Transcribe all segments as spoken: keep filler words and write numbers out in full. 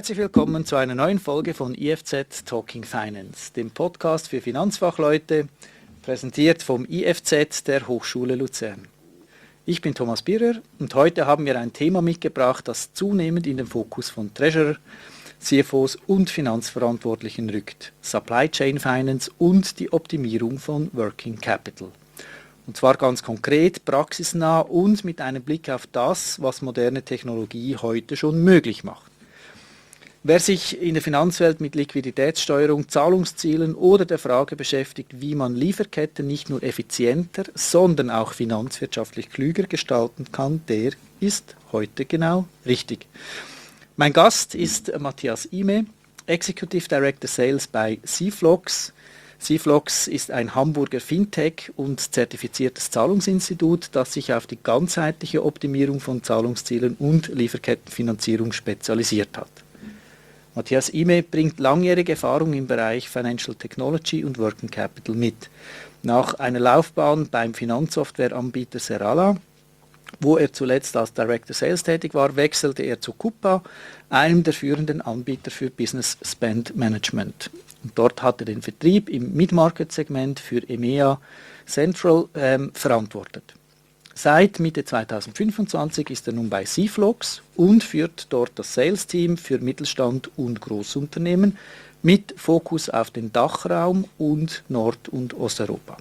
Herzlich willkommen zu einer neuen Folge von I F Z Talking Finance, dem Podcast für Finanzfachleute, präsentiert vom I F Z der Hochschule Luzern. Ich bin Thomas Birrer und heute haben wir ein Thema mitgebracht, das zunehmend in den Fokus von Treasurer, C F Os und Finanzverantwortlichen rückt: Supply Chain Finance und die Optimierung von Working Capital. Und zwar ganz konkret, praxisnah und mit einem Blick auf das, was moderne Technologie heute schon möglich macht. Wer sich in der Finanzwelt mit Liquiditätssteuerung, Zahlungszielen oder der Frage beschäftigt, wie man Lieferketten nicht nur effizienter, sondern auch finanzwirtschaftlich klüger gestalten kann, der ist heute genau richtig. Mein Gast ist Matthias Ihme, Executive Director Sales bei Cflox. Cflox ist ein Hamburger Fintech und zertifiziertes Zahlungsinstitut, das sich auf die ganzheitliche Optimierung von Zahlungszielen und Lieferkettenfinanzierung spezialisiert hat. Matthias Ihme bringt langjährige Erfahrung im Bereich Financial Technology und Working Capital mit. Nach einer Laufbahn beim Finanzsoftwareanbieter Serala, wo er zuletzt als Director Sales tätig war, wechselte er zu Coupa, einem der führenden Anbieter für Business Spend Management. Und dort hat er den Vertrieb im Mid-Market-Segment für E M E A Central ähm, verantwortet. Seit Mitte zweitausendfünfundzwanzig ist er nun bei Cflox und führt dort das Sales-Team für Mittelstand und Großunternehmen mit Fokus auf den Dachraum und Nord- und Osteuropa.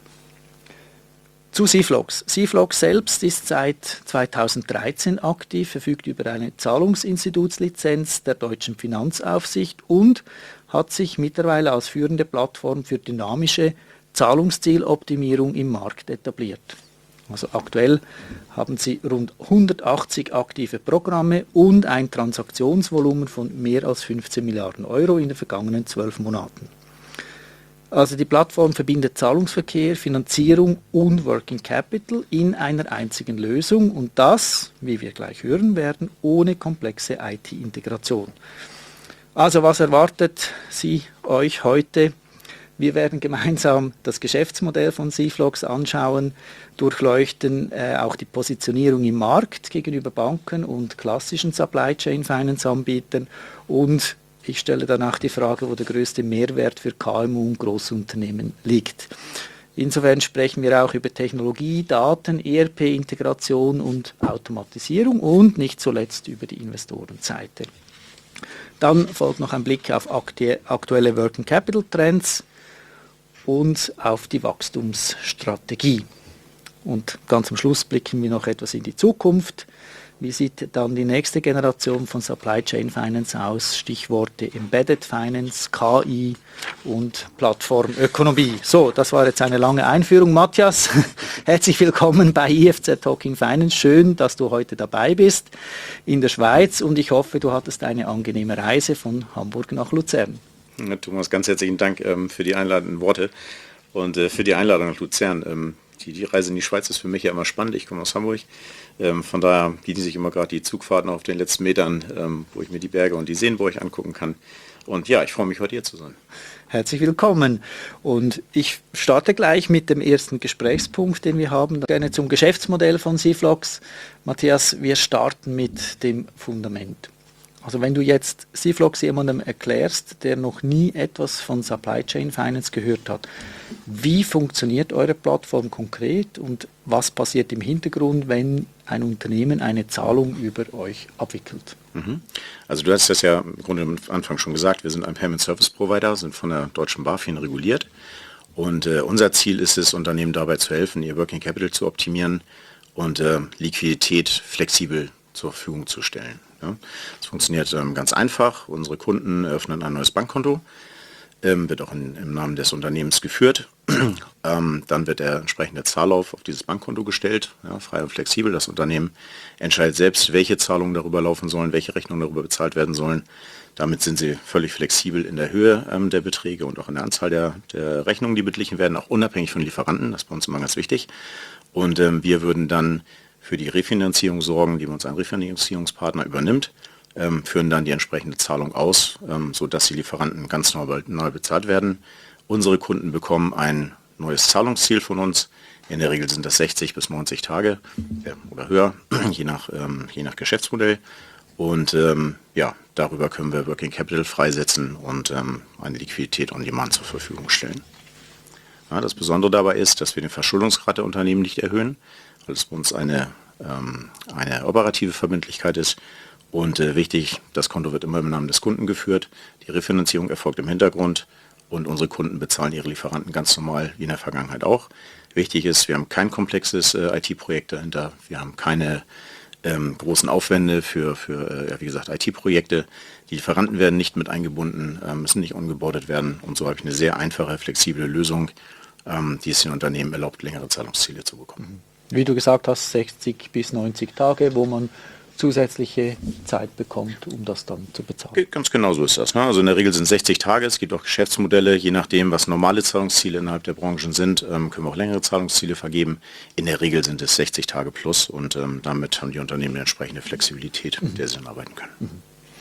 Zu Cflox. Cflox selbst ist seit zweitausenddreizehn aktiv, verfügt über eine Zahlungsinstitutslizenz der Deutschen Finanzaufsicht und hat sich mittlerweile als führende Plattform für dynamische Zahlungszieloptimierung im Markt etabliert. Also aktuell haben sie rund hundertachtzig aktive Programme und ein Transaktionsvolumen von mehr als fünfzehn Milliarden Euro in den vergangenen zwölf Monaten. Also die Plattform verbindet Zahlungsverkehr, Finanzierung und Working Capital in einer einzigen Lösung und das, wie wir gleich hören werden, ohne komplexe I T-Integration. Also was erwartet Sie euch heute? Wir werden gemeinsam das Geschäftsmodell von Cflox anschauen, durchleuchten äh, auch die Positionierung im Markt gegenüber Banken und klassischen Supply Chain Finance Anbietern und ich stelle danach die Frage, wo der größte Mehrwert für K M U und Großunternehmen liegt. Insofern sprechen wir auch über Technologie, Daten, E R P-Integration und Automatisierung und nicht zuletzt über die Investorenseite. Dann folgt noch ein Blick auf aktuelle Working Capital Trends und auf die Wachstumsstrategie. Und ganz am Schluss blicken wir noch etwas in die Zukunft. Wie sieht dann die nächste Generation von Supply Chain Finance aus? Stichworte Embedded Finance, K I und Plattformökonomie. So, das war jetzt eine lange Einführung. Matthias, herzlich willkommen bei I F Z Talking Finance. Schön, dass du heute dabei bist in der Schweiz und ich hoffe, du hattest eine angenehme Reise von Hamburg nach Luzern. Ja, Thomas, ganz herzlichen Dank ähm, für die einladenden Worte und äh, für die Einladung nach Luzern. Ähm, die, die Reise in die Schweiz ist für mich ja immer spannend. Ich komme aus Hamburg. Ähm, von daher bieten sich immer gerade die Zugfahrten auf den letzten Metern, ähm, wo ich mir die Berge und die Seenburg angucken kann. Und ja, ich freue mich, heute hier zu sein. Herzlich willkommen. Und ich starte gleich mit dem ersten Gesprächspunkt, den wir haben. Gerne zum Geschäftsmodell von Cflox. Matthias, wir starten mit dem Fundament. Also wenn du jetzt Cflox jemandem erklärst, der noch nie etwas von Supply Chain Finance gehört hat, wie funktioniert eure Plattform konkret und was passiert im Hintergrund, wenn ein Unternehmen eine Zahlung über euch abwickelt? Also du hast das ja im Grunde am Anfang schon gesagt, wir sind ein Payment Service Provider, sind von der deutschen BaFin reguliert und äh, unser Ziel ist es, Unternehmen dabei zu helfen, ihr Working Capital zu optimieren und äh, Liquidität flexibel zur Verfügung zu stellen. Ja, es funktioniert ähm, ganz einfach. Unsere Kunden eröffnen ein neues Bankkonto, ähm, wird auch in, im Namen des Unternehmens geführt. ähm, dann wird der entsprechende Zahllauf auf dieses Bankkonto gestellt, ja, frei und flexibel. Das Unternehmen entscheidet selbst, welche Zahlungen darüber laufen sollen, welche Rechnungen darüber bezahlt werden sollen. Damit sind sie völlig flexibel in der Höhe ähm, der Beträge und auch in der Anzahl der, der Rechnungen, die beglichen werden, auch unabhängig von Lieferanten. Das ist bei uns immer ganz wichtig. Und ähm, wir würden dann für die Refinanzierung sorgen, die uns ein Refinanzierungspartner übernimmt, ähm, führen dann die entsprechende Zahlung aus, ähm, sodass die Lieferanten ganz neu, neu bezahlt werden. Unsere Kunden bekommen ein neues Zahlungsziel von uns. In der Regel sind das sechzig bis neunzig Tage äh, oder höher, je nach, ähm, je nach Geschäftsmodell. Und ähm, ja, darüber können wir Working Capital freisetzen und ähm, eine Liquidität on Demand zur Verfügung stellen. Ja, das Besondere dabei ist, dass wir den Verschuldungsgrad der Unternehmen nicht erhöhen, weil es bei uns eine, ähm, eine operative Verbindlichkeit ist. Und äh, wichtig, das Konto wird immer im Namen des Kunden geführt, die Refinanzierung erfolgt im Hintergrund und unsere Kunden bezahlen ihre Lieferanten ganz normal wie in der Vergangenheit auch. Wichtig ist, wir haben kein komplexes äh, I T-Projekt dahinter, wir haben keine ähm, großen Aufwände für, für äh, ja, wie gesagt, I T-Projekte. Die Lieferanten werden nicht mit eingebunden, äh, müssen nicht ongeboardet werden und so habe ich eine sehr einfache, flexible Lösung, ähm, die es den Unternehmen erlaubt, längere Zahlungsziele zu bekommen. Wie du gesagt hast, sechzig bis neunzig Tage, wo man zusätzliche Zeit bekommt, um das dann zu bezahlen. Ganz genau so ist das. Ne? Also in der Regel sind sechzig Tage, es gibt auch Geschäftsmodelle, je nachdem, was normale Zahlungsziele innerhalb der Branchen sind, ähm, können wir auch längere Zahlungsziele vergeben. In der Regel sind es sechzig Tage plus und ähm, damit haben die Unternehmen eine entsprechende Flexibilität, mit der sie dann arbeiten können. Mhm.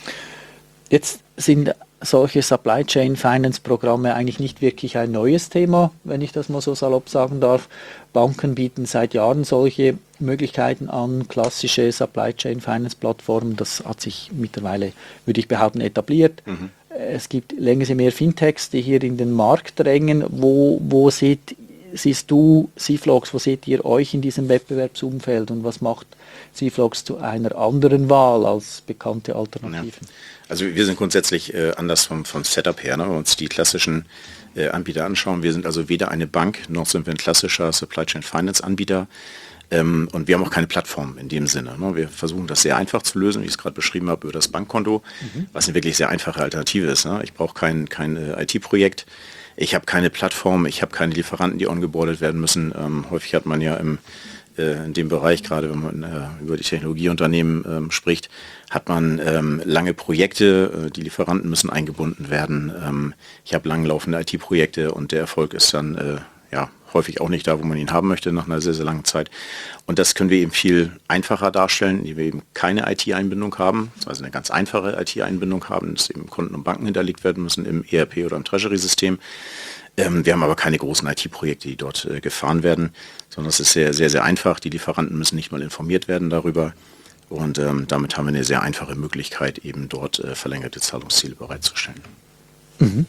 Jetzt sind solche Supply Chain Finance Programme eigentlich nicht wirklich ein neues Thema, wenn ich das mal so salopp sagen darf. Banken bieten seit Jahren solche Möglichkeiten an, klassische Supply Chain Finance Plattformen. Das hat sich mittlerweile, würde ich behaupten, etabliert. Mhm. Es gibt längere mehr Fintechs, die hier in den Markt drängen. Wo, wo seht, siehst du, Cflox, wo seht ihr euch in diesem Wettbewerbsumfeld und was macht Cflox zu einer anderen Wahl als bekannte Alternativen? Ja. Also wir sind grundsätzlich äh, anders vom, vom Setup her, ne? Wenn wir uns die klassischen äh, Anbieter anschauen. Wir sind also weder eine Bank, noch sind wir ein klassischer Supply Chain Finance Anbieter. Ähm, und wir haben auch keine Plattform in dem Sinne. Ne? Wir versuchen das sehr einfach zu lösen, wie ich es gerade beschrieben habe, über das Bankkonto, mhm. was eine wirklich sehr einfache Alternative ist. Ne? Ich brauche kein, kein äh, I T-Projekt. Ich habe keine Plattform, ich habe keine Lieferanten, die ongeboardet werden müssen. Ähm, häufig hat man ja im in dem Bereich, gerade wenn man äh, über die Technologieunternehmen ähm, spricht, hat man ähm, lange Projekte, äh, die Lieferanten müssen eingebunden werden. Ähm, ich habe langlaufende I T-Projekte und der Erfolg ist dann äh, ja häufig auch nicht da, wo man ihn haben möchte nach einer sehr, sehr langen Zeit. Und das können wir eben viel einfacher darstellen, indem wir eben keine I T-Einbindung haben, also eine ganz einfache I T-Einbindung haben, dass eben Konten und Banken hinterlegt werden müssen im E R P oder im Treasury-System. Ähm, wir haben aber keine großen I T-Projekte, die dort äh, gefahren werden, sondern es ist sehr, sehr, sehr einfach. Die Lieferanten müssen nicht mal informiert werden darüber. Und ähm, damit haben wir eine sehr einfache Möglichkeit, eben dort äh, verlängerte Zahlungsziele bereitzustellen. Mhm.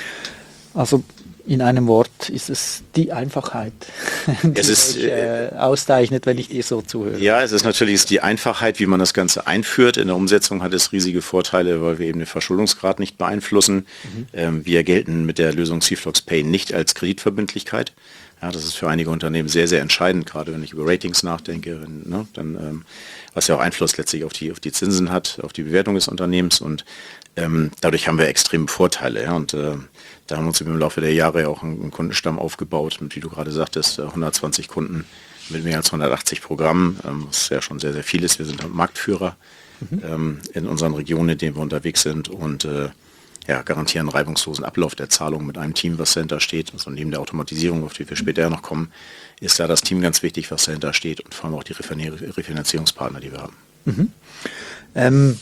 Also in einem Wort ist es die Einfachheit, die es ist, euch, äh, auszeichnet, wenn ich dir so zuhöre. Ja, es ist natürlich die Einfachheit, wie man das Ganze einführt. In der Umsetzung hat es riesige Vorteile, weil wir eben den Verschuldungsgrad nicht beeinflussen. Mhm. Ähm, wir gelten mit der Lösung Cflox Pay nicht als Kreditverbindlichkeit. Ja, das ist für einige Unternehmen sehr, sehr entscheidend, gerade wenn ich über Ratings nachdenke, wenn, ne, dann, ähm, was ja auch Einfluss letztlich auf die, auf die Zinsen hat, auf die Bewertung des Unternehmens und ähm, dadurch haben wir extreme Vorteile. Ja, und äh, da haben wir uns im Laufe der Jahre ja auch einen, einen Kundenstamm aufgebaut, mit, wie du gerade sagtest, hundertzwanzig Kunden mit mehr als hundertachtzig Programmen, ähm, was ja schon sehr, sehr viel ist. Wir sind Marktführer mhm. ähm, in unseren Regionen, in denen wir unterwegs sind und äh, ja, garantieren reibungslosen Ablauf der Zahlung mit einem Team, was dahinter steht. Also neben der Automatisierung, auf die wir später noch kommen, ist da das Team ganz wichtig, was dahinter steht und vor allem auch die Refinanzierungspartner, die wir haben. Mhm. Ähm,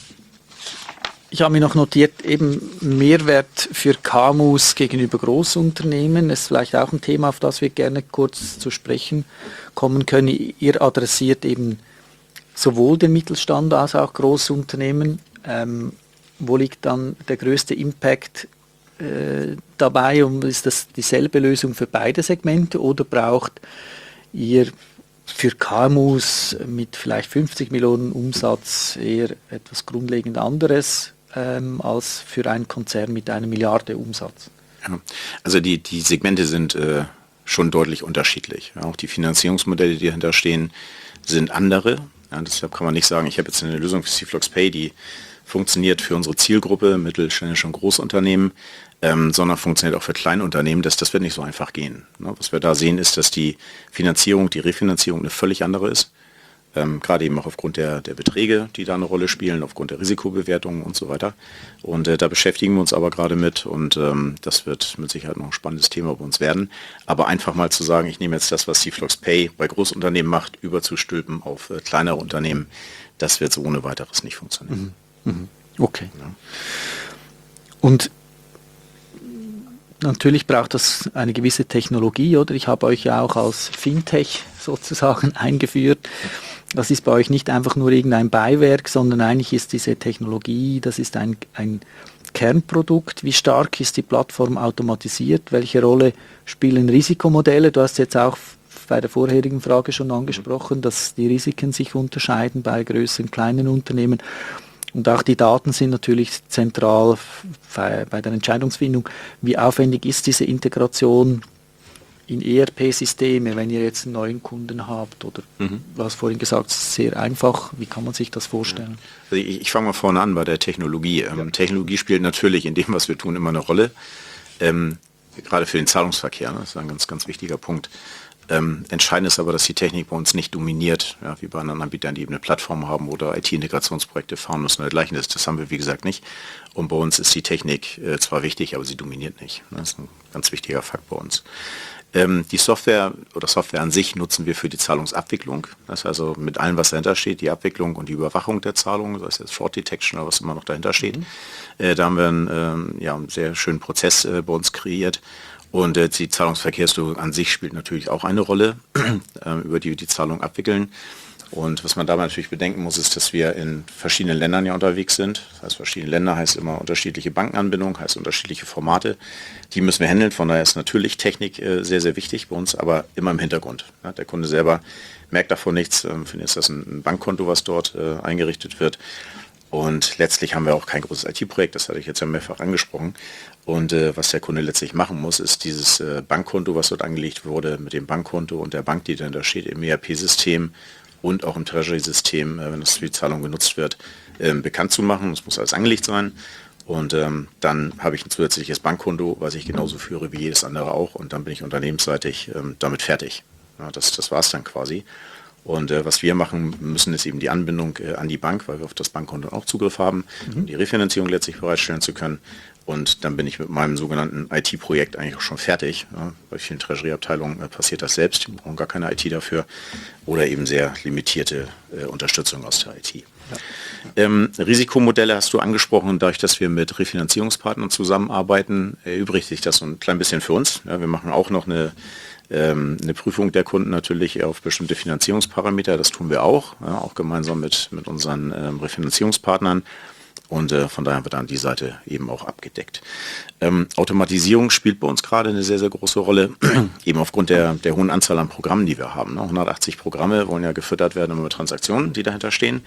ich habe mir noch notiert, eben Mehrwert für K M Us gegenüber Großunternehmen. Das ist vielleicht auch ein Thema, auf das wir gerne kurz zu sprechen kommen können. Ihr adressiert eben sowohl den Mittelstand als auch Großunternehmen. Ähm, Wo liegt dann der größte Impact äh, dabei? Und ist das dieselbe Lösung für beide Segmente oder braucht ihr für K M Us mit vielleicht fünfzig Millionen Umsatz eher etwas grundlegend anderes ähm, als für einen Konzern mit einer Milliarde Umsatz? Ja, also die, die Segmente sind äh, schon deutlich unterschiedlich. Ja, auch die Finanzierungsmodelle, die dahinter stehen, sind andere. Ja, deshalb kann man nicht sagen, ich habe jetzt eine Lösung für Cflox Pay, die funktioniert für unsere Zielgruppe, mittelständische und Großunternehmen, ähm, sondern funktioniert auch für Kleinunternehmen. Das, das wird nicht so einfach gehen. Ne? Was wir da sehen, ist, dass die Finanzierung, die Refinanzierung eine völlig andere ist. Ähm, gerade eben auch aufgrund der, der Beträge, die da eine Rolle spielen, aufgrund der Risikobewertungen und so weiter. Und äh, da beschäftigen wir uns aber gerade mit und ähm, das wird mit Sicherheit noch ein spannendes Thema bei uns werden. Aber einfach mal zu sagen, ich nehme jetzt das, was Cflox Pay bei Großunternehmen macht, überzustülpen auf äh, kleinere Unternehmen, das wird so ohne weiteres nicht funktionieren. Mhm. Okay. Ja. Und Natürlich braucht das eine gewisse Technologie, oder? Ich habe euch ja auch als Fintech sozusagen eingeführt. Das ist bei euch nicht einfach nur irgendein Beiwerk, sondern eigentlich ist diese Technologie, das ist ein, ein Kernprodukt. Wie stark ist die Plattform automatisiert? Welche Rolle spielen Risikomodelle? Du hast jetzt auch bei der vorherigen Frage schon angesprochen, dass die Risiken sich unterscheiden bei größeren, kleinen Unternehmen. Und auch die Daten sind natürlich zentral bei, bei der Entscheidungsfindung. Wie aufwendig ist diese Integration in E R P-Systeme, wenn ihr jetzt einen neuen Kunden habt? Oder mhm. du hast vorhin gesagt, es ist sehr einfach. Wie kann man sich das vorstellen? Also ich, ich fange mal vorne an bei der Technologie. Ähm, ja. Technologie spielt natürlich in dem, was wir tun, immer eine Rolle. Ähm, gerade für den Zahlungsverkehr, ne? Das ist ein ganz, ganz wichtiger Punkt. Ähm, entscheidend ist aber, dass die Technik bei uns nicht dominiert, ja, wie bei anderen Anbietern, die eben eine Plattform haben oder I T-Integrationsprojekte fahren müssen oder dergleichen. Das, das haben wir, wie gesagt, nicht. Und bei uns ist die Technik äh, zwar wichtig, aber sie dominiert nicht. Das ist ein ganz wichtiger Fakt bei uns. Ähm, die Software oder Software an sich nutzen wir für die Zahlungsabwicklung. Das heißt also mit allem, was dahinter steht, die Abwicklung und die Überwachung der Zahlungen, das heißt jetzt Fraud Detection oder was immer noch dahinter steht. Mhm. Äh, da haben wir einen, ähm, ja, einen sehr schönen Prozess äh, bei uns kreiert. Und äh, die Zahlungsverkehrslogik an sich spielt natürlich auch eine Rolle, äh, über die wir die Zahlung abwickeln. Und was man dabei natürlich bedenken muss, ist, dass wir in verschiedenen Ländern ja unterwegs sind. Das heißt, verschiedene Länder heißt immer unterschiedliche Bankenanbindung, heißt unterschiedliche Formate. Die müssen wir handeln, von daher ist natürlich Technik äh, sehr, sehr wichtig bei uns, aber immer im Hintergrund. Ja, der Kunde selber merkt davon nichts. Ähm, für ihn ist das ein, ein Bankkonto, was dort äh, eingerichtet wird. Und letztlich haben wir auch kein großes I T-Projekt, das hatte ich jetzt ja mehrfach angesprochen. Und äh, was der Kunde letztlich machen muss, ist dieses äh, Bankkonto, was dort angelegt wurde, mit dem Bankkonto und der Bank, die dahinter steht, im E R P-System und auch im Treasury-System, äh, wenn das für die Zahlung genutzt wird, äh, bekannt zu machen. Das muss alles angelegt sein. Und ähm, dann habe ich ein zusätzliches Bankkonto, was ich genauso führe wie jedes andere auch. Und dann bin ich unternehmensseitig ähm, damit fertig. Ja, das das war es dann quasi. Und äh, was wir machen müssen, ist eben die Anbindung äh, an die Bank, weil wir auf das Bankkonto auch Zugriff haben, mhm. um die Refinanzierung letztlich bereitstellen zu können. Und dann bin ich mit meinem sogenannten I T-Projekt eigentlich auch schon fertig. Ja, bei vielen Treasury-Abteilungen äh, passiert das selbst, die brauchen gar keine I T dafür. Oder eben sehr limitierte äh, Unterstützung aus der I T. Ja. Ähm, Risikomodelle hast du angesprochen, dadurch, dass wir mit Refinanzierungspartnern zusammenarbeiten, erübrigt sich das so ein klein bisschen für uns. Ja, wir machen auch noch eine eine Prüfung der Kunden natürlich auf bestimmte Finanzierungsparameter, das tun wir auch, ja, auch gemeinsam mit, mit unseren ähm, Refinanzierungspartnern und äh, von daher wird dann die Seite eben auch abgedeckt. Ähm, Automatisierung spielt bei uns gerade eine sehr, sehr große Rolle, eben aufgrund der, der hohen Anzahl an Programmen, die wir haben. Ne? hundertachtzig Programme wollen ja gefüttert werden über Transaktionen, die dahinter stehen.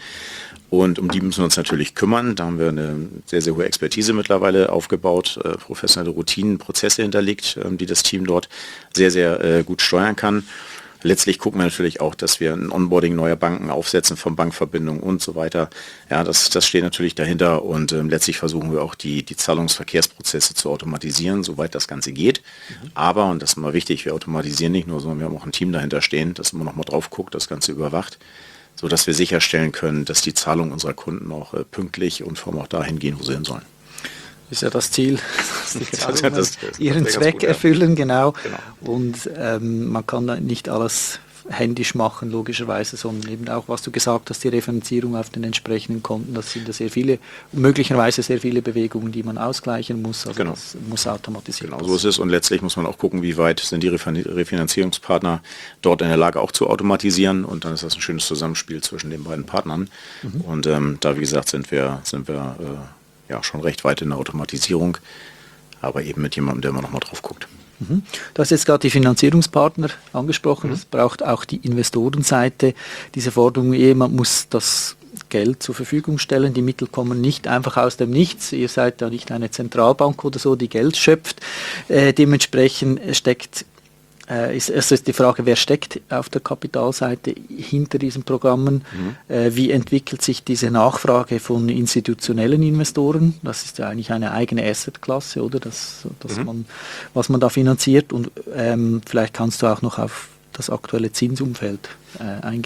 Und um die müssen wir uns natürlich kümmern. Da haben wir eine sehr, sehr hohe Expertise mittlerweile aufgebaut, äh, professionelle Routinen, Prozesse hinterlegt, äh, die das Team dort sehr, sehr äh, gut steuern kann. Letztlich gucken wir natürlich auch, dass wir ein Onboarding neuer Banken aufsetzen von Bankverbindungen und so weiter. Ja, das, das steht natürlich dahinter und ähm, letztlich versuchen wir auch die, die Zahlungsverkehrsprozesse zu automatisieren, soweit das Ganze geht. Mhm. Aber, und das ist immer wichtig, wir automatisieren nicht nur, sondern wir haben auch ein Team dahinter stehen, das immer noch mal drauf guckt, das Ganze überwacht, so dass wir sicherstellen können, dass die Zahlungen unserer Kunden auch äh, pünktlich und vor allem auch dahin gehen, wo sie hin sollen. Das ist ja das Ziel, dass die Zahlungen das, das, ihren das Zweck gut, erfüllen, ja. genau. genau. Und ähm, man kann nicht alles händisch machen, logischerweise, sondern eben auch, was du gesagt hast, die Referenzierung auf den entsprechenden Konten, das sind ja sehr viele, möglicherweise sehr viele Bewegungen, die man ausgleichen muss, also genau. das muss automatisiert werden. Genau, so ist es und letztlich muss man auch gucken, wie weit sind die Refinanzierungspartner dort in der Lage auch zu automatisieren und dann ist das ein schönes Zusammenspiel zwischen den beiden Partnern mhm. und ähm, da, wie gesagt, sind wir, sind wir äh, ja schon recht weit in der Automatisierung, aber eben mit jemandem, der immer noch mal drauf guckt. Mhm. Du hast jetzt gerade die Finanzierungspartner angesprochen, es mhm. braucht auch die Investorenseite. Diese Forderung, jemand muss das Geld zur Verfügung stellen, die Mittel kommen nicht einfach aus dem Nichts, ihr seid ja nicht eine Zentralbank oder so, die Geld schöpft. Äh, dementsprechend steckt Äh, ist erst die Frage, wer steckt auf der Kapitalseite hinter diesen Programmen? Mhm. Äh, wie entwickelt sich diese Nachfrage von institutionellen Investoren? Das ist ja eigentlich eine eigene Assetklasse, oder? Das, das mhm. man, was man da finanziert. Und ähm, vielleicht kannst du auch noch auf das aktuelle Zinsumfeld äh, eingehen.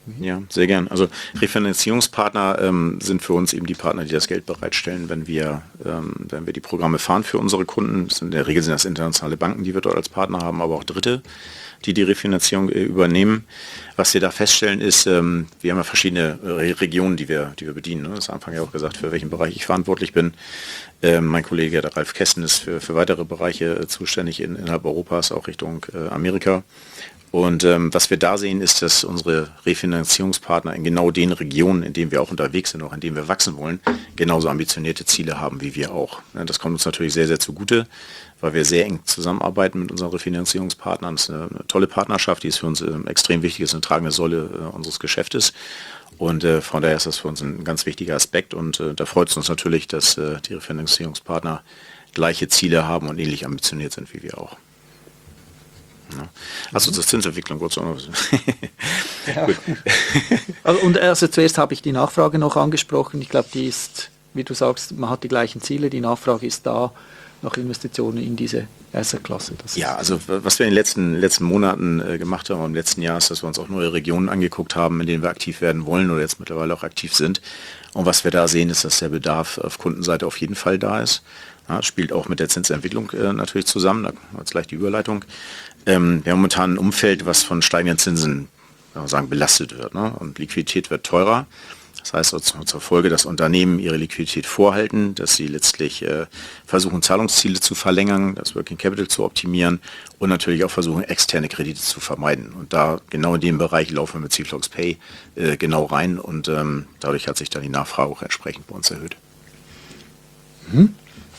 Ja, sehr gern. Also Refinanzierungspartner ähm, sind für uns eben die Partner, die das Geld bereitstellen, wenn wir, ähm, wenn wir die Programme fahren für unsere Kunden. Das sind in der Regel sind das internationale Banken, die wir dort als Partner haben, aber auch Dritte, die die Refinanzierung äh, übernehmen. Was wir da feststellen ist, ähm, wir haben ja verschiedene Re Regionen, die wir, die wir bedienen. Ne? Das ist am Anfang ja auch gesagt, für welchen Bereich ich verantwortlich bin. Ähm, mein Kollege, der Ralf Kesten, ist für, für weitere Bereiche äh, zuständig in, innerhalb Europas, auch Richtung äh, Amerika. Und ähm, was wir da sehen, ist, dass unsere Refinanzierungspartner in genau den Regionen, in denen wir auch unterwegs sind, auch in denen wir wachsen wollen, genauso ambitionierte Ziele haben wie wir auch. Ja, das kommt uns natürlich sehr, sehr zugute, weil wir sehr eng zusammenarbeiten mit unseren Refinanzierungspartnern. Das ist eine, eine tolle Partnerschaft, die ist für uns ähm, extrem wichtig, ist eine tragende Säule äh, unseres Geschäftes. Und äh, von daher ist das für uns ein ganz wichtiger Aspekt. Und äh, da freut es uns natürlich, dass äh, die Refinanzierungspartner gleiche Ziele haben und ähnlich ambitioniert sind wie wir auch. Ja. Also zur Zinsentwicklung kurz auch noch. Ja. Also, und also zuerst habe ich die Nachfrage noch angesprochen. Ich glaube, die ist, wie du sagst, man hat die gleichen Ziele. Die Nachfrage ist da nach Investitionen in diese Asset-Klasse. Ja, also was wir in den letzten, letzten Monaten äh, gemacht haben, im letzten Jahr ist, dass wir uns auch neue Regionen angeguckt haben, in denen wir aktiv werden wollen oder jetzt mittlerweile auch aktiv sind. Und was wir da sehen, ist, dass der Bedarf auf Kundenseite auf jeden Fall da ist. Ja, spielt auch mit der Zinsentwicklung äh, natürlich zusammen, da jetzt gleich die Überleitung. Ähm, wir haben momentan ein Umfeld, was von steigenden Zinsen sagen, wir sagen, belastet wird. Ne? Und Liquidität wird teurer. Das heißt also zur Folge, dass Unternehmen ihre Liquidität vorhalten, dass sie letztlich äh, versuchen, Zahlungsziele zu verlängern, das Working Capital zu optimieren und natürlich auch versuchen, externe Kredite zu vermeiden. Und da genau in dem Bereich laufen wir mit C-Flox Pay äh, genau rein und ähm, dadurch hat sich dann die Nachfrage auch entsprechend bei uns erhöht. Mhm.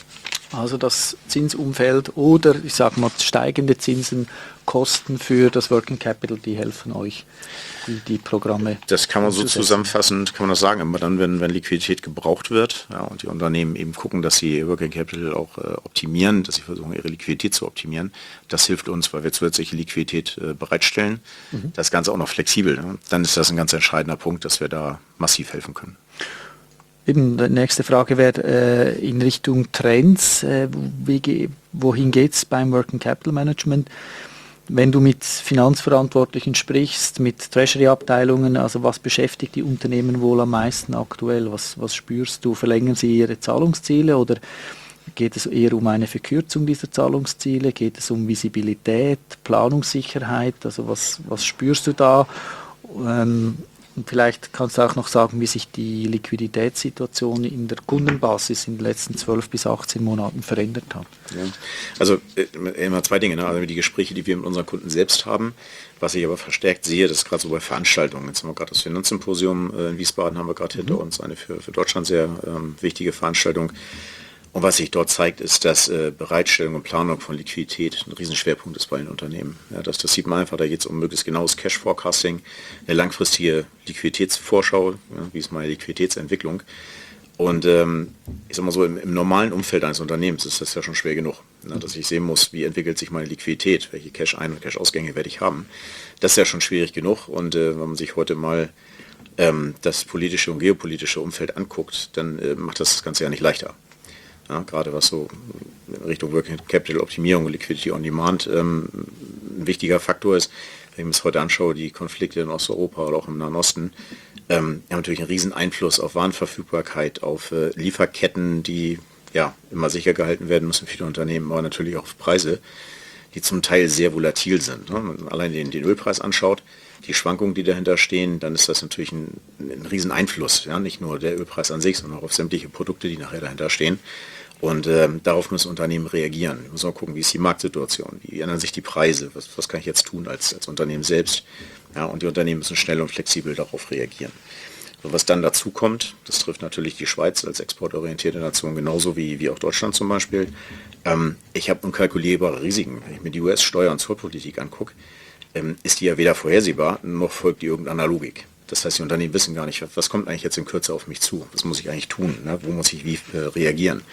Also das Zinsumfeld oder ich sage mal steigende Zinsen, Kosten für das Working Capital, die helfen euch, die, die Programme. Das kann man so zusammenfassend, kann man das sagen, aber dann, wenn, wenn Liquidität gebraucht wird, ja, und die Unternehmen eben gucken, dass sie ihr Working Capital auch äh, optimieren, dass sie versuchen, ihre Liquidität zu optimieren, das hilft uns, weil wir zusätzliche Liquidität äh, bereitstellen. Mhm. Das Ganze auch noch flexibel. Ne? Dann ist das ein ganz entscheidender Punkt, dass wir da massiv helfen können. Eben, die nächste Frage wäre äh, in Richtung Trends. Äh, wie, wohin geht es beim Working Capital Management? Wenn du mit Finanzverantwortlichen sprichst, mit Treasury-Abteilungen, also was beschäftigt die Unternehmen wohl am meisten aktuell? Was, was spürst du? Verlängern sie ihre Zahlungsziele oder geht es eher um eine Verkürzung dieser Zahlungsziele? Geht es um Visibilität, Planungssicherheit? Also was, was spürst du da? Ähm, Und vielleicht kannst du auch noch sagen, wie sich die Liquiditätssituation in der Kundenbasis in den letzten zwölf bis achtzehn Monaten verändert hat. Ja. Also äh, immer zwei Dinge. Ne? Also die Gespräche, die wir mit unseren Kunden selbst haben, was ich aber verstärkt sehe, das ist gerade so bei Veranstaltungen. Jetzt haben wir gerade das Finanzsymposium äh, in Wiesbaden, haben wir gerade mhm. hinter uns, eine für, für Deutschland sehr ähm, wichtige Veranstaltung. Und was sich dort zeigt, ist, dass äh, Bereitstellung und Planung von Liquidität ein Riesenschwerpunkt ist bei den Unternehmen. Ja, das, das sieht man einfach, da geht es um möglichst genaues Cash-Forecasting, eine langfristige Liquiditätsvorschau, ja, wie ist meine Liquiditätsentwicklung. Und ähm, ich sag mal so, im, im normalen Umfeld eines Unternehmens ist das ja schon schwer genug, ne, dass ich sehen muss, wie entwickelt sich meine Liquidität, welche Cash-Ein- und Cash-Ausgänge werde ich haben. Das ist ja schon schwierig genug. Und äh, wenn man sich heute mal ähm, das politische und geopolitische Umfeld anguckt, dann äh, macht das das Ganze ja nicht leichter. Ja, gerade was so in Richtung Working Capital Optimierung und Liquidity on Demand ähm, ein wichtiger Faktor ist. Wenn ich mir das heute anschaue, die Konflikte in Osteuropa oder auch im Nahen Osten, ähm, haben natürlich einen riesen Einfluss auf Warenverfügbarkeit, auf äh, Lieferketten, die ja immer sicher gehalten werden müssen, viele Unternehmen, aber natürlich auch auf Preise, die zum Teil sehr volatil sind. Ne? Wenn man allein den, den Ölpreis anschaut, die Schwankungen, die dahinter stehen, dann ist das natürlich ein, ein riesen Einfluss. Ja? Nicht nur der Ölpreis an sich, sondern auch auf sämtliche Produkte, die nachher dahinter stehen. Und ähm, darauf müssen Unternehmen reagieren. Wir müssen auch gucken, wie ist die Marktsituation, wie ändern sich die Preise, was, was kann ich jetzt tun als, als Unternehmen selbst. Ja? Und die Unternehmen müssen schnell und flexibel darauf reagieren. So, was dann dazu kommt, das trifft natürlich die Schweiz als exportorientierte Nation genauso wie, wie auch Deutschland zum Beispiel. Ähm, ich habe unkalkulierbare Risiken. Wenn ich mir die U S-Steuer- und Zollpolitik angucke, ähm, ist die ja weder vorhersehbar, noch folgt die irgendeiner Logik. Das heißt, die Unternehmen wissen gar nicht, was kommt eigentlich jetzt in Kürze auf mich zu? Was muss ich eigentlich tun? Ne? Wo muss ich wie äh, reagieren?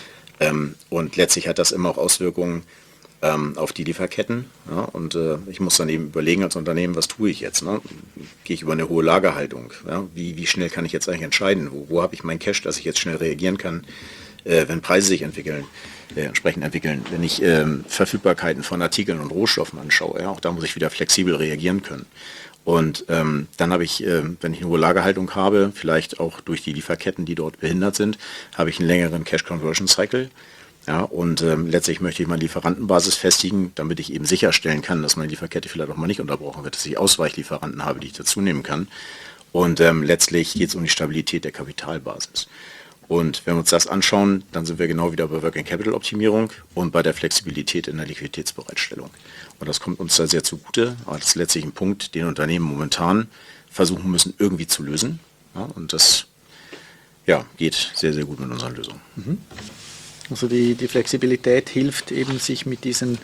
Ähm, und letztlich hat das immer auch Auswirkungen ähm, auf die Lieferketten. Ja? Und äh, ich muss dann eben überlegen als Unternehmen, was tue ich jetzt? Ne? Gehe ich über eine hohe Lagerhaltung? Ja? Wie, wie schnell kann ich jetzt eigentlich entscheiden? Wo, wo habe ich mein Cash, dass ich jetzt schnell reagieren kann, äh, wenn Preise sich entwickeln? Äh, entsprechend entwickeln. Wenn ich ähm, Verfügbarkeiten von Artikeln und Rohstoffen anschaue, ja, auch da muss ich wieder flexibel reagieren können. Und ähm, dann habe ich, äh, wenn ich eine hohe Lagerhaltung habe, vielleicht auch durch die Lieferketten, die dort behindert sind, habe ich einen längeren Cash Conversion Cycle. Ja, und ähm, letztlich möchte ich meine Lieferantenbasis festigen, damit ich eben sicherstellen kann, dass meine Lieferkette vielleicht auch mal nicht unterbrochen wird, dass ich Ausweichlieferanten habe, die ich dazu nehmen kann. Und ähm, letztlich geht es um die Stabilität der Kapitalbasis. Und wenn wir uns das anschauen, dann sind wir genau wieder bei Working Capital Optimierung und bei der Flexibilität in der Liquiditätsbereitstellung. Und das kommt uns da sehr zugute. Aber das ist letztlich ein Punkt, den Unternehmen momentan versuchen müssen, irgendwie zu lösen. Ja, und das ja, geht sehr, sehr gut mit unseren Lösungen. Mhm. Also die, die Flexibilität hilft eben, sich mit diesen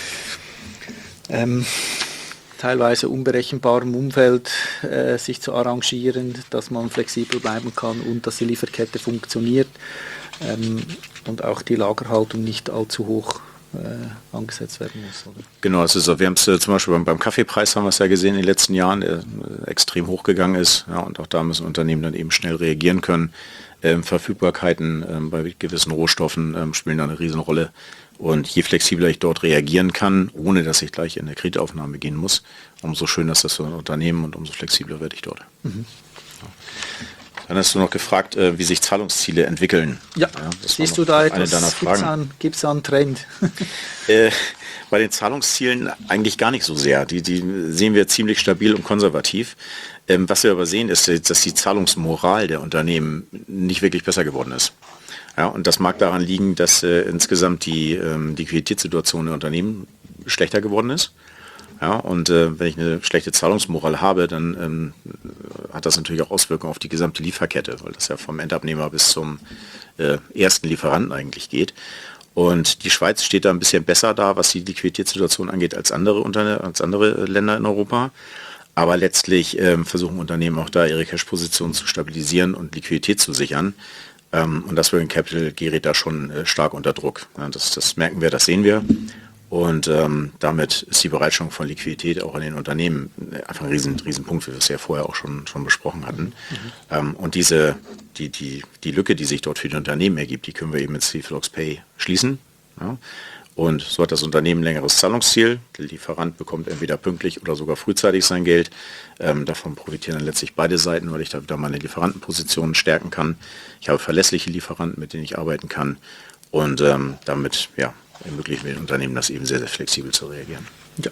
ähm, teilweise unberechenbarem Umfeld äh, sich zu arrangieren, dass man flexibel bleiben kann und dass die Lieferkette funktioniert ähm, und auch die Lagerhaltung nicht allzu hoch äh, angesetzt werden muss. Oder? Genau, es ist so. Wir haben es äh, zum Beispiel beim, beim Kaffeepreis haben wir es ja gesehen in den letzten Jahren, der äh, extrem hochgegangen ist. Ja, und auch da müssen Unternehmen dann eben schnell reagieren können. Ähm, Verfügbarkeiten ähm, bei gewissen Rohstoffen ähm, spielen da eine Riesenrolle. Und je flexibler ich dort reagieren kann, ohne dass ich gleich in eine Kreditaufnahme gehen muss, umso schöner ist das für ein Unternehmen und umso flexibler werde ich dort. Mhm. Ja. Dann hast du noch gefragt, äh, wie sich Zahlungsziele entwickeln. Ja, ja siehst du da etwas, gibt es da einen Trend? äh, bei den Zahlungszielen eigentlich gar nicht so sehr. Die, die sehen wir ziemlich stabil und konservativ. Ähm, was wir aber sehen, ist, dass die Zahlungsmoral der Unternehmen nicht wirklich besser geworden ist. Ja, und das mag daran liegen, dass äh, insgesamt die ähm, Liquiditätssituation der Unternehmen schlechter geworden ist. Ja, und äh, wenn ich eine schlechte Zahlungsmoral habe, dann ähm, hat das natürlich auch Auswirkungen auf die gesamte Lieferkette, weil das ja vom Endabnehmer bis zum äh, ersten Lieferanten eigentlich geht. Und die Schweiz steht da ein bisschen besser da, was die Liquiditätssituation angeht, als andere, Unter- als andere Länder in Europa. Aber letztlich ähm, versuchen Unternehmen auch da ihre Cash-Position zu stabilisieren und Liquidität zu sichern. Ähm, und das Working Capital gerät da schon äh, stark unter Druck. Ja, das, das merken wir, das sehen wir. Und ähm, damit ist die Bereitstellung von Liquidität auch in den Unternehmen einfach ein riesen, riesen Punkt, wie wir es ja vorher auch schon, schon besprochen hatten. Mhm. Ähm, und diese, die, die, die Lücke, die sich dort für die Unternehmen ergibt, die können wir eben mit Cflox Pay schließen. Ja? Und so hat das Unternehmen ein längeres Zahlungsziel. Der Lieferant bekommt entweder pünktlich oder sogar frühzeitig sein Geld. Ähm, davon profitieren dann letztlich beide Seiten, weil ich da wieder meine Lieferantenpositionen stärken kann. Ich habe verlässliche Lieferanten, mit denen ich arbeiten kann. Und ähm, damit ja, ermöglichen wir den Unternehmen das eben sehr, sehr flexibel zu reagieren. Ja.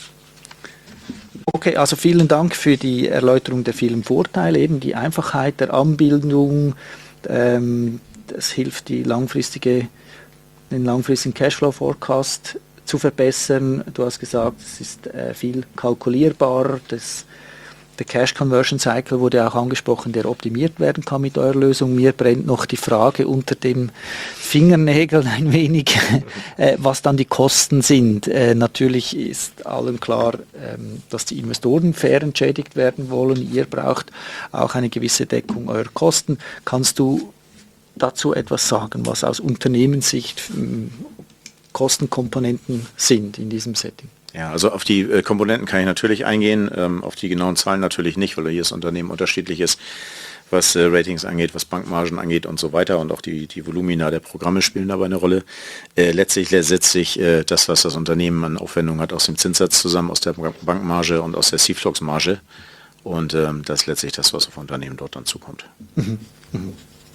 Okay, also vielen Dank für die Erläuterung der vielen Vorteile, eben die Einfachheit der Anbindung. Ähm, das hilft, die langfristige den langfristigen Cashflow-Forecast zu verbessern. Du hast gesagt, es ist äh, viel kalkulierbarer. Das, der Cash-Conversion-Cycle wurde auch angesprochen, der optimiert werden kann mit eurer Lösung. Mir brennt noch die Frage unter dem Fingernägeln ein wenig, äh, was dann die Kosten sind. Äh, natürlich ist allen klar, ähm, dass die Investoren fair entschädigt werden wollen. Ihr braucht auch eine gewisse Deckung eurer Kosten. Kannst du dazu etwas sagen, was aus Unternehmenssicht ähm, Kostenkomponenten sind in diesem Setting? Ja, also auf die äh, Komponenten kann ich natürlich eingehen, ähm, auf die genauen Zahlen natürlich nicht, weil jedes Unternehmen unterschiedlich ist, was äh, Ratings angeht, was Bankmargen angeht und so weiter, und auch die, die Volumina der Programme spielen dabei eine Rolle. Äh, letztlich setzt sich äh, das, was das Unternehmen an Aufwendungen hat, aus dem Zinssatz zusammen, aus der Bankmarge und aus der Cflox-Marge, und ähm, das ist letztlich das, was auf Unternehmen dort dann zukommt. Mhm. Mhm.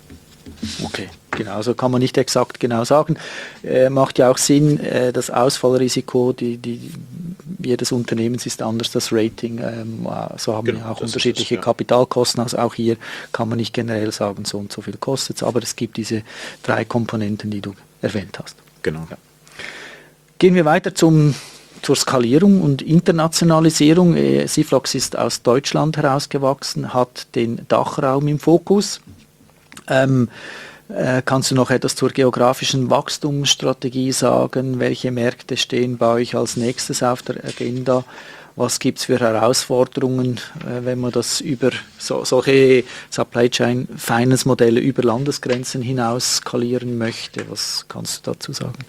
Okay, genau, so kann man nicht exakt genau sagen. Äh, macht ja auch Sinn, äh, das Ausfallrisiko, die, die, jedes Unternehmens ist anders, das Rating, ähm, so haben genau, wir auch unterschiedliche das, ja. Kapitalkosten, also auch hier kann man nicht generell sagen, so und so viel kostet es, aber es gibt diese drei Komponenten, die du erwähnt hast. Genau. Ja. Gehen wir weiter zum zur Skalierung und Internationalisierung. Äh, Cflox ist aus Deutschland herausgewachsen, hat den Dachraum im Fokus. Ähm, äh, kannst du noch etwas zur geografischen Wachstumsstrategie sagen? Welche Märkte stehen bei euch als nächstes auf der Agenda? Was gibt es für Herausforderungen, äh, wenn man das über so, solche Supply Chain Finance Modelle über Landesgrenzen hinaus skalieren möchte? Was kannst du dazu sagen?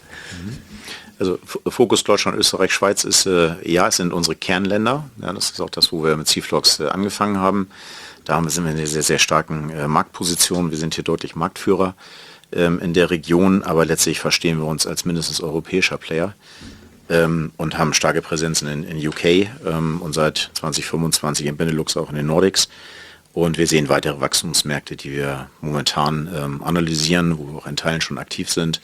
Also Fokus Deutschland, Österreich, Schweiz ist, äh, ja, es sind unsere Kernländer. Ja, das ist auch das, wo wir mit Cflox äh, angefangen haben. Da sind wir in einer sehr, sehr starken äh, Marktposition. Wir sind hier deutlich Marktführer ähm, in der Region, aber letztlich verstehen wir uns als mindestens europäischer Player. ähm, und haben starke Präsenzen in, in U K ähm, und seit zwanzig fünfundzwanzig in Benelux auch in den Nordics. Und wir sehen weitere Wachstumsmärkte, die wir momentan ähm, analysieren, wo wir auch in Teilen schon aktiv sind.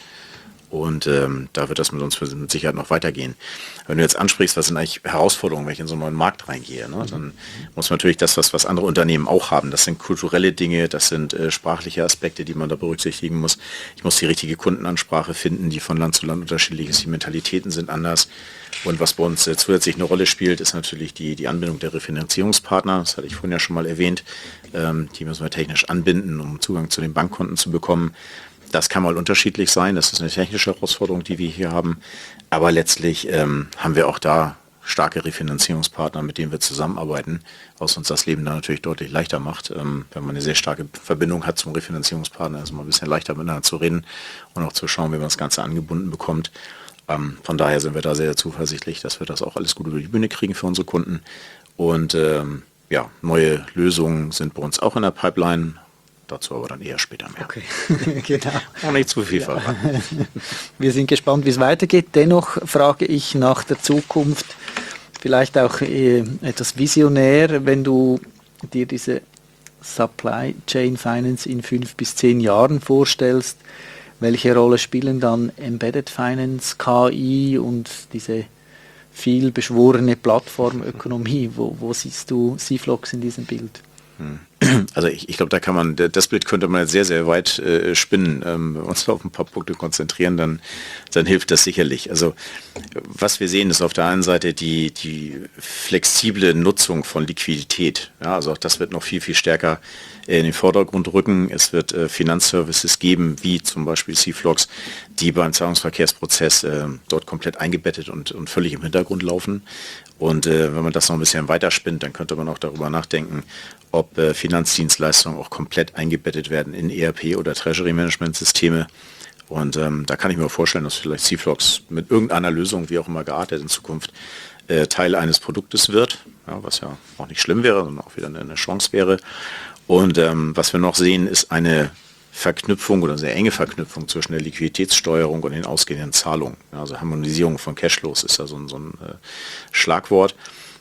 Und ähm, da wird das mit uns mit Sicherheit noch weitergehen. Wenn du jetzt ansprichst, was sind eigentlich Herausforderungen, wenn ich in so einen neuen Markt reingehe, ne? Dann muss man natürlich das, was, was andere Unternehmen auch haben. Das sind kulturelle Dinge, das sind äh, sprachliche Aspekte, die man da berücksichtigen muss. Ich muss die richtige Kundenansprache finden, die von Land zu Land unterschiedlich ist. Die Mentalitäten sind anders. Und was bei uns äh, zusätzlich eine Rolle spielt, ist natürlich die, die Anbindung der Refinanzierungspartner. Das hatte ich vorhin ja schon mal erwähnt. Ähm, die müssen wir technisch anbinden, um Zugang zu den Bankkonten zu bekommen. Das kann mal unterschiedlich sein, das ist eine technische Herausforderung, die wir hier haben. Aber letztlich ähm, haben wir auch da starke Refinanzierungspartner, mit denen wir zusammenarbeiten, was uns das Leben dann natürlich deutlich leichter macht. Ähm, wenn man eine sehr starke Verbindung hat zum Refinanzierungspartner, ist es mal ein bisschen leichter miteinander zu reden und auch zu schauen, wie man das Ganze angebunden bekommt. Ähm, von daher sind wir da sehr zuversichtlich, dass wir das auch alles gut über die Bühne kriegen für unsere Kunden. Und ähm, ja, neue Lösungen sind bei uns auch in der Pipeline. Dazu aber dann eher später mehr. Okay, genau. Auch nicht zu viel verraten. Wir sind gespannt, wie es weitergeht. Dennoch frage ich nach der Zukunft, vielleicht auch äh, etwas visionär, wenn du dir diese Supply Chain Finance in fünf bis zehn Jahren vorstellst. Welche Rolle spielen dann Embedded Finance, K I und diese viel beschworene Plattformökonomie? Wo, wo siehst du Cflox in diesem Bild? Also ich, ich glaube, da kann man, das Bild könnte man jetzt sehr, sehr weit äh, spinnen. Ähm, wenn wir uns auf ein paar Punkte konzentrieren, dann, dann hilft das sicherlich. Also was wir sehen, ist auf der einen Seite die, die flexible Nutzung von Liquidität. Ja, also auch das wird noch viel, viel stärker in den Vordergrund rücken. Es wird äh, Finanzservices geben, wie zum Beispiel Cflox, die beim Zahlungsverkehrsprozess äh, dort komplett eingebettet und, und völlig im Hintergrund laufen. Und äh, wenn man das noch ein bisschen weiterspinnt, dann könnte man auch darüber nachdenken, ob äh, Finanzdienstleistungen auch komplett eingebettet werden in E R P oder Treasury Management Systeme. Und ähm, da kann ich mir vorstellen, dass vielleicht Cflox mit irgendeiner Lösung, wie auch immer geartet in Zukunft, äh, Teil eines Produktes wird, ja, was ja auch nicht schlimm wäre, sondern auch wieder eine, eine Chance wäre. Und ähm, was wir noch sehen, ist eine Verknüpfung oder sehr enge Verknüpfung zwischen der Liquiditätssteuerung und den ausgehenden Zahlungen. Ja, also Harmonisierung von Cashflows ist ja so ein, so ein äh, Schlagwort.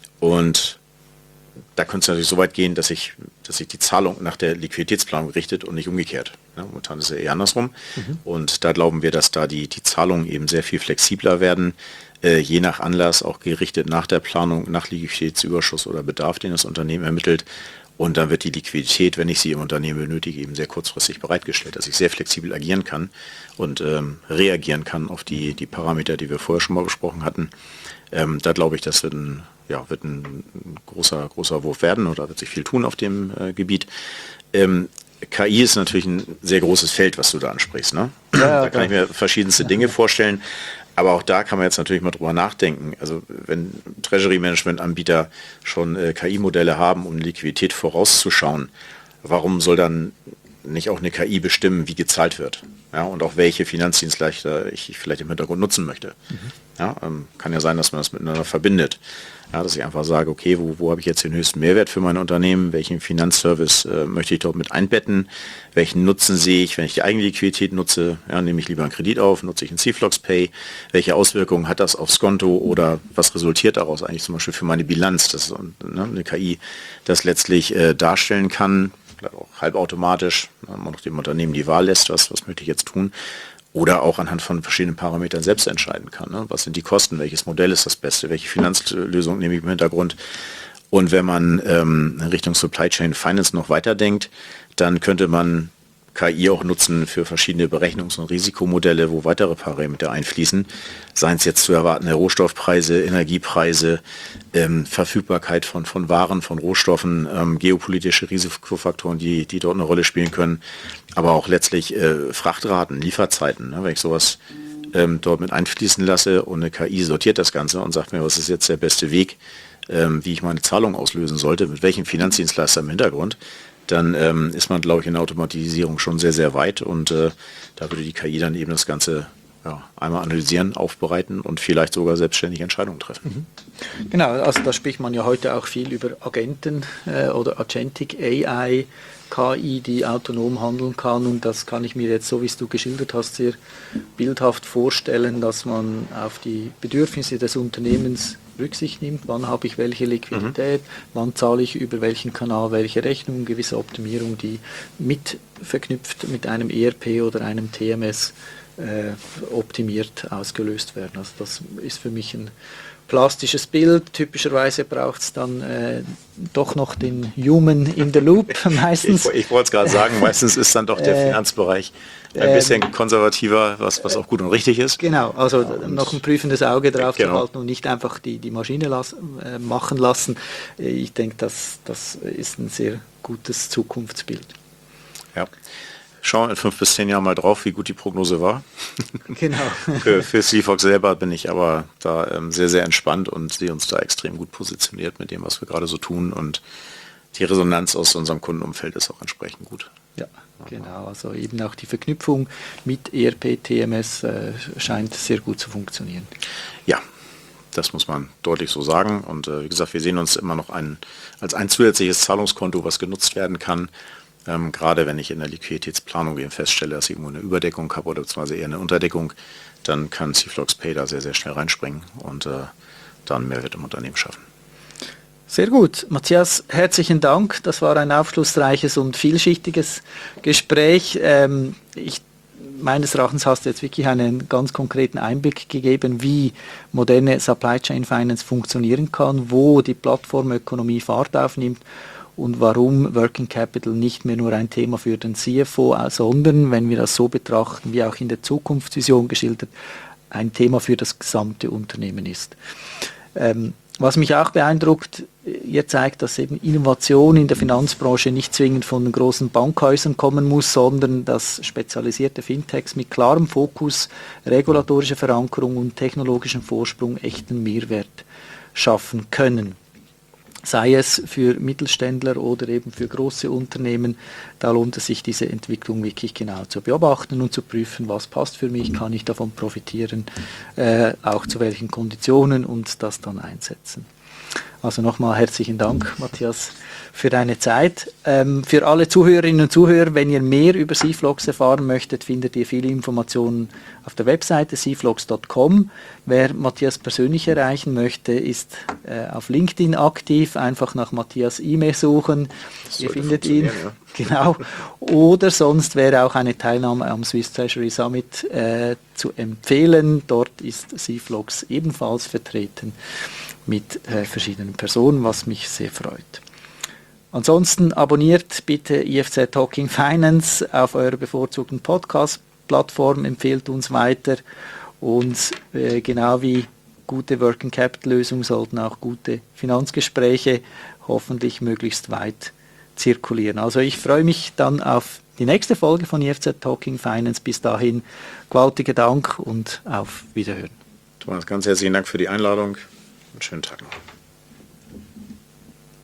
Und da könnte es natürlich so weit gehen, dass sich dass sich die Zahlung nach der Liquiditätsplanung richtet und nicht umgekehrt. Ja, momentan ist es ja eher andersrum. Mhm. Und da glauben wir, dass da die, die Zahlungen eben sehr viel flexibler werden, äh, je nach Anlass auch gerichtet nach der Planung, nach Liquiditätsüberschuss oder Bedarf, den das Unternehmen ermittelt. Und dann wird die Liquidität, wenn ich sie im Unternehmen benötige, eben sehr kurzfristig bereitgestellt, dass ich sehr flexibel agieren kann und ähm, reagieren kann auf die, die Parameter, die wir vorher schon mal besprochen hatten. Ähm, da glaube ich, das wird ein, ja, wird ein großer, großer Wurf werden oder wird sich viel tun auf dem äh, Gebiet. Ähm, K I ist natürlich ein sehr großes Feld, was du da ansprichst. Ne? Ja, da kann ich mir verschiedenste Dinge vorstellen. Aber auch da kann man jetzt natürlich mal drüber nachdenken. Also wenn Treasury-Management-Anbieter schon äh, K I-Modelle haben, um Liquidität vorauszuschauen, warum soll dann nicht auch eine K I bestimmen, wie gezahlt wird? Ja, und auch welche Finanzdienstleister ich vielleicht im Hintergrund nutzen möchte. Mhm. Ja, ähm, kann ja sein, dass man das miteinander verbindet. Ja, dass ich einfach sage, okay, wo, wo habe ich jetzt den höchsten Mehrwert für mein Unternehmen? Welchen Finanzservice äh, möchte ich dort mit einbetten? Welchen Nutzen sehe ich, wenn ich die eigene Liquidität nutze? Ja, nehme ich lieber einen Kredit auf, nutze ich einen Cflox Pay? Welche Auswirkungen hat das aufs Konto oder was resultiert daraus eigentlich zum Beispiel für meine Bilanz? Dass ne, eine K I das letztlich äh, darstellen kann, vielleicht auch halbautomatisch, wenn man noch dem Unternehmen die Wahl lässt, was, was möchte ich jetzt tun? Oder auch anhand von verschiedenen Parametern selbst entscheiden kann. Ne? Was sind die Kosten? Welches Modell ist das Beste? Welche Finanzlösung nehme ich im Hintergrund? Und wenn man ähm, in Richtung Supply Chain Finance noch weiterdenkt, dann könnte man K I auch nutzen für verschiedene Berechnungs- und Risikomodelle, wo weitere Parameter einfließen. Seien es jetzt zu erwartende Rohstoffpreise, Energiepreise, ähm, Verfügbarkeit von, von Waren, von Rohstoffen, ähm, geopolitische Risikofaktoren, die, die dort eine Rolle spielen können, aber auch letztlich äh, Frachtraten, Lieferzeiten. Ne? Wenn ich sowas ähm, dort mit einfließen lasse und eine K I sortiert das Ganze und sagt mir, was ist jetzt der beste Weg, ähm, wie ich meine Zahlung auslösen sollte, mit welchem Finanzdienstleister im Hintergrund, dann ähm, ist man, glaube ich, in der Automatisierung schon sehr, sehr weit und äh, da würde die K I dann eben das Ganze ja, einmal analysieren, aufbereiten und vielleicht sogar selbstständige Entscheidungen treffen. Mhm. Genau, also da spricht man ja heute auch viel über Agenten äh, oder Agentic A I, K I, die autonom handeln kann, und das kann ich mir jetzt, so wie es du geschildert hast, sehr bildhaft vorstellen, dass man auf die Bedürfnisse des Unternehmens Rücksicht nimmt, wann habe ich welche Liquidität, mhm. wann zahle ich über welchen Kanal welche Rechnung, gewisse Optimierung, die mit verknüpft mit einem E R P oder einem T M S äh, optimiert ausgelöst werden. Also das ist für mich ein plastisches Bild. Typischerweise braucht es dann äh, doch noch den Human in the Loop meistens. Ich, ich wollte es gerade sagen, meistens ist dann doch der äh, Finanzbereich ein bisschen äh, konservativer, was, was auch gut und richtig ist. Genau, also und noch ein prüfendes Auge drauf genau. zu halten und nicht einfach die, die Maschine las, äh, machen lassen. Ich denke, das, das ist ein sehr gutes Zukunftsbild. Ja. Schauen wir in fünf bis zehn Jahren mal drauf, wie gut die Prognose war. Genau. für, für Seafox selber bin ich aber da ähm, sehr, sehr entspannt und sehe uns da extrem gut positioniert mit dem, was wir gerade so tun, und die Resonanz aus unserem Kundenumfeld ist auch entsprechend gut. Ja, genau. Also eben auch die Verknüpfung mit E R P, T M S äh, scheint sehr gut zu funktionieren. Ja, das muss man deutlich so sagen. Und äh, wie gesagt, wir sehen uns immer noch ein, als ein zusätzliches Zahlungskonto, was genutzt werden kann. Ähm, gerade wenn ich in der Liquiditätsplanung eben feststelle, dass ich irgendwo eine Überdeckung habe oder beziehungsweise eher eine Unterdeckung, dann kann Seaflox Pay da sehr, sehr schnell reinspringen und äh, dann Mehrwert im Unternehmen schaffen. Sehr gut. Matthias, herzlichen Dank. Das war ein aufschlussreiches und vielschichtiges Gespräch. Ähm, ich, meines Erachtens hast du jetzt wirklich einen ganz konkreten Einblick gegeben, wie moderne Supply Chain Finance funktionieren kann, wo die Plattformökonomie Fahrt aufnimmt und warum Working Capital nicht mehr nur ein Thema für den C F O, sondern, wenn wir das so betrachten, wie auch in der Zukunftsvision geschildert, ein Thema für das gesamte Unternehmen ist. Ähm, was mich auch beeindruckt, ihr zeigt, dass eben Innovation in der Finanzbranche nicht zwingend von den großen Bankhäusern kommen muss, sondern dass spezialisierte Fintechs mit klarem Fokus, regulatorischer Verankerung und technologischem Vorsprung echten Mehrwert schaffen können. Sei es für Mittelständler oder eben für große Unternehmen, da lohnt es sich, diese Entwicklung wirklich genau zu beobachten und zu prüfen, was passt für mich, kann ich davon profitieren, äh, auch zu welchen Konditionen, und das dann einsetzen. Also nochmal herzlichen Dank, Matthias, für deine Zeit. Ähm, für alle Zuhörerinnen und Zuhörer, wenn ihr mehr über Seaflox erfahren möchtet, findet ihr viele Informationen auf der Webseite seaflox punkt com. Wer Matthias persönlich erreichen möchte, ist äh, auf LinkedIn aktiv. Einfach nach Matthias E-Mail suchen. Ihr findet ihn. Ja. Genau. Oder sonst wäre auch eine Teilnahme am Swiss Treasury Summit äh, zu empfehlen. Dort ist Seaflox ebenfalls vertreten mit äh, verschiedenen Personen, was mich sehr freut. Ansonsten abonniert bitte I F Z Talking Finance auf eurer bevorzugten Podcast-Plattform, empfehlt uns weiter, und äh, genau wie gute Working Capital Lösungen sollten auch gute Finanzgespräche hoffentlich möglichst weit zirkulieren. Also ich freue mich dann auf die nächste Folge von I F Z Talking Finance. Bis dahin gewaltiger Dank und auf Wiederhören. Thomas, ganz herzlichen Dank für die Einladung. Einen schönen Tag noch.